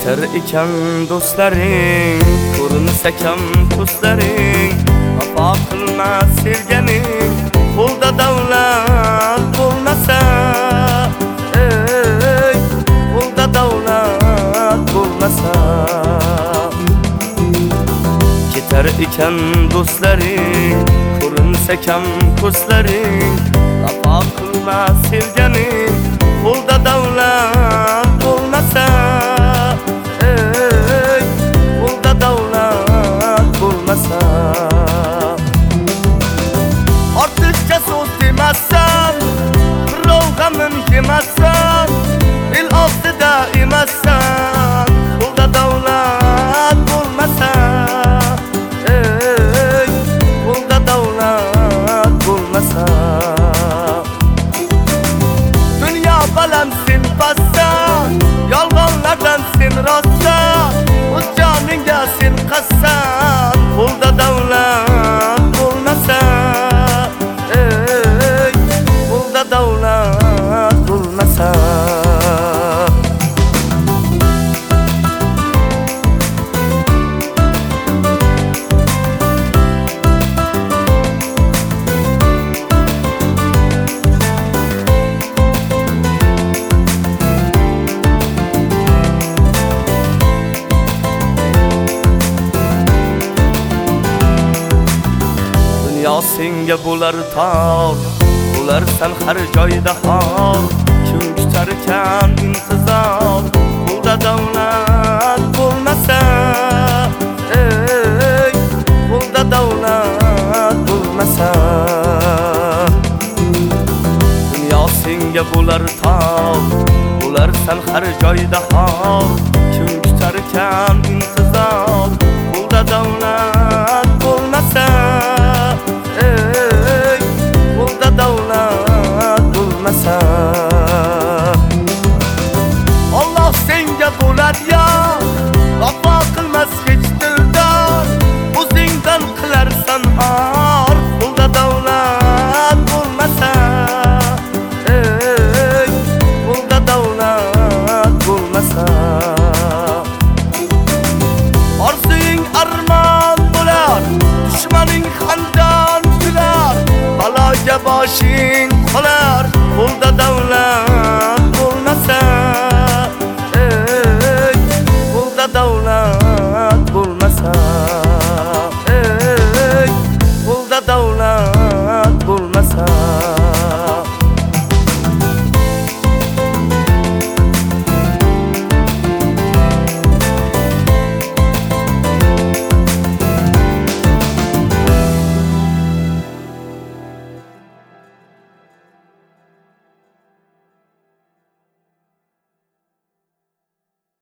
Ketar ekan do'stlaring, ko'rinsa kam ko'zlaring, vafo qilmas sevganing, qo'lda davlat bo'lmasa, ey qo'lda davlat bo'lmasa. Ketar ekan do'stlaring, ko'rinsa kam ko'zlaring, vafo qilmas sevganing, qo'lda davlat bo'lmasa, ey qo'lda davlat bo'lmasa. Ortiqcha so'z demasan, birov g'amin yemasan, el oldida emassan, qo'lda davlat bo'lmasa, ey qo'lda davlat bo'lmasa. Dünya baland sen bassan, yolg'onlardan sen rostsan, o'z joningga sen qassan, qo'lda davlat bo'lmasa, ey qo'lda davlat bo'lmasa. Dunyo senga bo'lar tor, bo'larsan har joyda xor, kim kutar ekan intizor, qo'lda davlat bo'lmasa, ey qo'lda davlat bo'lmasa. Dunyo senga bo'lar tor, bo'larsan har joyda xor, kim kutar ekan intizor, qo'lda davlat bo'lmasa, ey qo'lda davlat bo'lmasa.